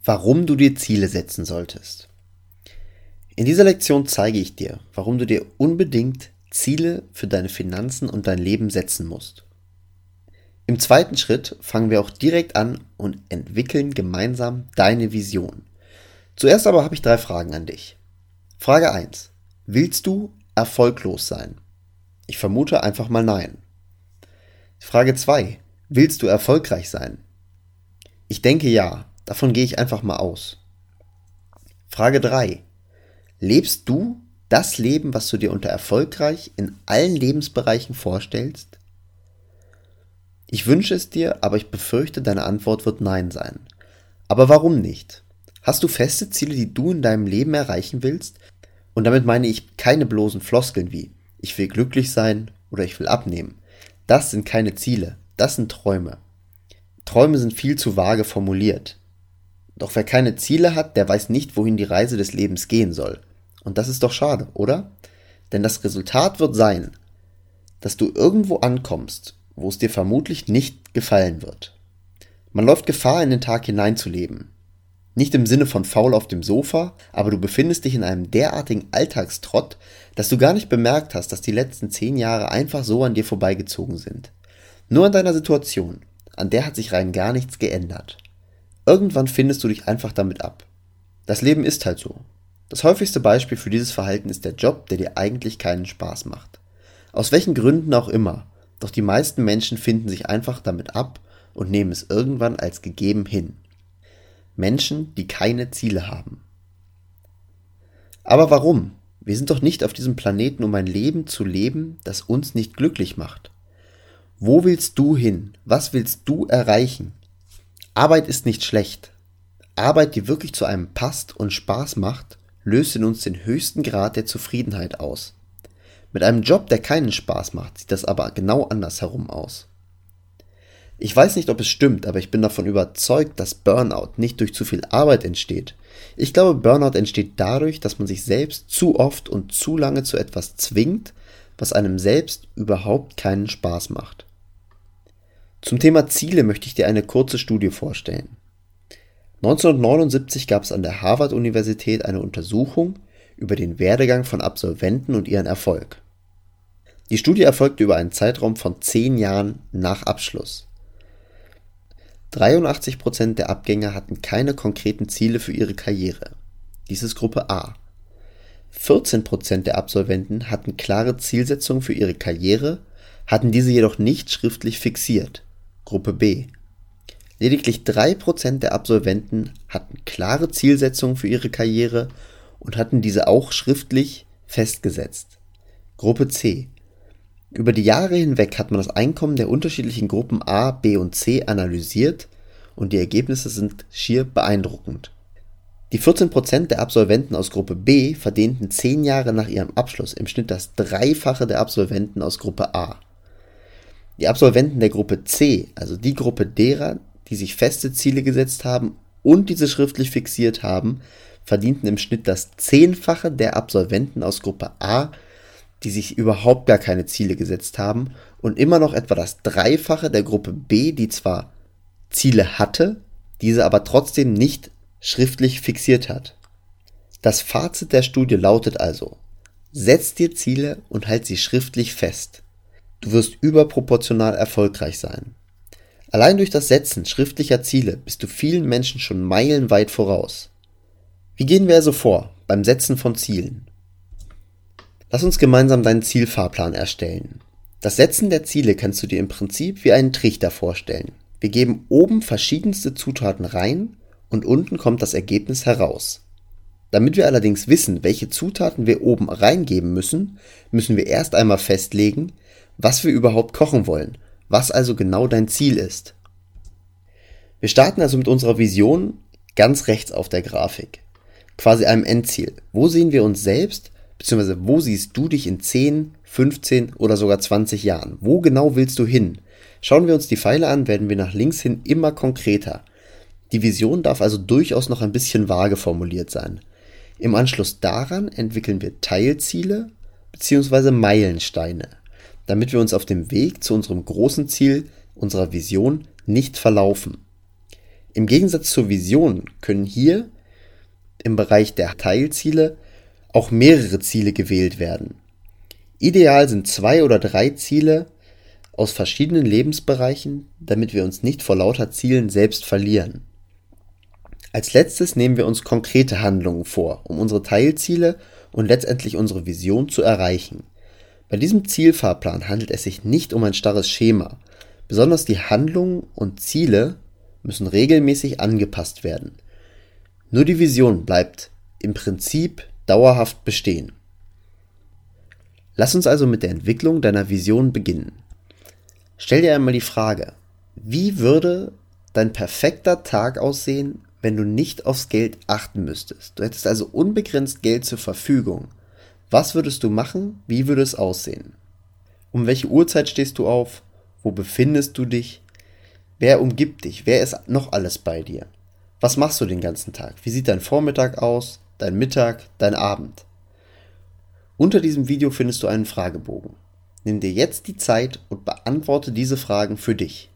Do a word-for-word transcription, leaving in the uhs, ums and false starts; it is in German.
Warum du dir Ziele setzen solltest. In dieser Lektion zeige ich dir, warum du dir unbedingt Ziele für deine Finanzen und dein Leben setzen musst. Im zweiten Schritt fangen wir auch direkt an und entwickeln gemeinsam deine Vision. Zuerst aber habe ich drei Fragen an dich. Frage eins. Willst du erfolglos sein? Ich vermute einfach mal nein. Frage zwei. Willst du erfolgreich sein? Ich denke ja. Davon gehe ich einfach mal aus. Frage drei. Lebst du das Leben, was du dir unter erfolgreich in allen Lebensbereichen vorstellst? Ich wünsche es dir, aber ich befürchte, deine Antwort wird Nein sein. Aber warum nicht? Hast du feste Ziele, die du in deinem Leben erreichen willst? Und damit meine ich keine bloßen Floskeln wie ich will glücklich sein oder ich will abnehmen. Das sind keine Ziele, das sind Träume. Träume sind viel zu vage formuliert. Doch wer keine Ziele hat, der weiß nicht, wohin die Reise des Lebens gehen soll. Und das ist doch schade, oder? Denn das Resultat wird sein, dass du irgendwo ankommst, wo es dir vermutlich nicht gefallen wird. Man läuft Gefahr, in den Tag hineinzuleben. Nicht im Sinne von faul auf dem Sofa, aber du befindest dich in einem derartigen Alltagstrott, dass du gar nicht bemerkt hast, dass die letzten zehn Jahre einfach so an dir vorbeigezogen sind. Nur an deiner Situation, an der hat sich rein gar nichts geändert. Irgendwann findest du dich einfach damit ab. Das Leben ist halt so. Das häufigste Beispiel für dieses Verhalten ist der Job, der dir eigentlich keinen Spaß macht. Aus welchen Gründen auch immer, doch die meisten Menschen finden sich einfach damit ab und nehmen es irgendwann als gegeben hin. Menschen, die keine Ziele haben. Aber warum? Wir sind doch nicht auf diesem Planeten, um ein Leben zu leben, das uns nicht glücklich macht. Wo willst du hin? Was willst du erreichen? Arbeit ist nicht schlecht. Arbeit, die wirklich zu einem passt und Spaß macht, löst in uns den höchsten Grad der Zufriedenheit aus. Mit einem Job, der keinen Spaß macht, sieht das aber genau andersherum aus. Ich weiß nicht, ob es stimmt, aber ich bin davon überzeugt, dass Burnout nicht durch zu viel Arbeit entsteht. Ich glaube, Burnout entsteht dadurch, dass man sich selbst zu oft und zu lange zu etwas zwingt, was einem selbst überhaupt keinen Spaß macht. Zum Thema Ziele möchte ich dir eine kurze Studie vorstellen. neunzehnhundertneunundsiebzig gab es an der Harvard-Universität eine Untersuchung über den Werdegang von Absolventen und ihren Erfolg. Die Studie erfolgte über einen Zeitraum von zehn Jahren nach Abschluss. dreiundachtzig Prozent der Abgänger hatten keine konkreten Ziele für ihre Karriere. Dies ist Gruppe A. vierzehn Prozent der Absolventen hatten klare Zielsetzungen für ihre Karriere, hatten diese jedoch nicht schriftlich fixiert. Gruppe B. Lediglich drei Prozent der Absolventen hatten klare Zielsetzungen für ihre Karriere und hatten diese auch schriftlich festgesetzt. Gruppe C. Über die Jahre hinweg hat man das Einkommen der unterschiedlichen Gruppen A, B und C analysiert und die Ergebnisse sind schier beeindruckend. Die vierzehn Prozent der Absolventen aus Gruppe B verdienten zehn Jahre nach ihrem Abschluss im Schnitt das Dreifache der Absolventen aus Gruppe A. Die Absolventen der Gruppe C, also die Gruppe derer, die sich feste Ziele gesetzt haben und diese schriftlich fixiert haben, verdienten im Schnitt das Zehnfache der Absolventen aus Gruppe A, die sich überhaupt gar keine Ziele gesetzt haben und immer noch etwa das Dreifache der Gruppe B, die zwar Ziele hatte, diese aber trotzdem nicht schriftlich fixiert hat. Das Fazit der Studie lautet also: Setz dir Ziele und halt sie schriftlich fest. Du wirst überproportional erfolgreich sein. Allein durch das Setzen schriftlicher Ziele bist du vielen Menschen schon meilenweit voraus. Wie gehen wir also vor beim Setzen von Zielen? Lass uns gemeinsam deinen Zielfahrplan erstellen. Das Setzen der Ziele kannst du dir im Prinzip wie einen Trichter vorstellen. Wir geben oben verschiedenste Zutaten rein und unten kommt das Ergebnis heraus. Damit wir allerdings wissen, welche Zutaten wir oben reingeben müssen, müssen wir erst einmal festlegen, was wir überhaupt kochen wollen, was also genau dein Ziel ist. Wir starten also mit unserer Vision ganz rechts auf der Grafik, quasi einem Endziel. Wo sehen wir uns selbst, beziehungsweise wo siehst du dich in zehn, fünfzehn oder sogar zwanzig Jahren? Wo genau willst du hin? Schauen wir uns die Pfeile an, werden wir nach links hin immer konkreter. Die Vision darf also durchaus noch ein bisschen vage formuliert sein. Im Anschluss daran entwickeln wir Teilziele bzw. Meilensteine, damit wir uns auf dem Weg zu unserem großen Ziel, unserer Vision, nicht verlaufen. Im Gegensatz zur Vision können hier im Bereich der Teilziele auch mehrere Ziele gewählt werden. Ideal sind zwei oder drei Ziele aus verschiedenen Lebensbereichen, damit wir uns nicht vor lauter Zielen selbst verlieren. Als letztes nehmen wir uns konkrete Handlungen vor, um unsere Teilziele und letztendlich unsere Vision zu erreichen. Bei diesem Zielfahrplan handelt es sich nicht um ein starres Schema. Besonders die Handlungen und Ziele müssen regelmäßig angepasst werden. Nur die Vision bleibt im Prinzip dauerhaft bestehen. Lass uns also mit der Entwicklung deiner Vision beginnen. Stell dir einmal die Frage, wie würde dein perfekter Tag aussehen, wenn du nicht aufs Geld achten müsstest? Du hättest also unbegrenzt Geld zur Verfügung. Was würdest du machen? Wie würde es aussehen? Um welche Uhrzeit stehst du auf? Wo befindest du dich? Wer umgibt dich? Wer ist noch alles bei dir? Was machst du den ganzen Tag? Wie sieht dein Vormittag aus, dein Mittag, dein Abend? Unter diesem Video findest du einen Fragebogen. Nimm dir jetzt die Zeit und beantworte diese Fragen für dich.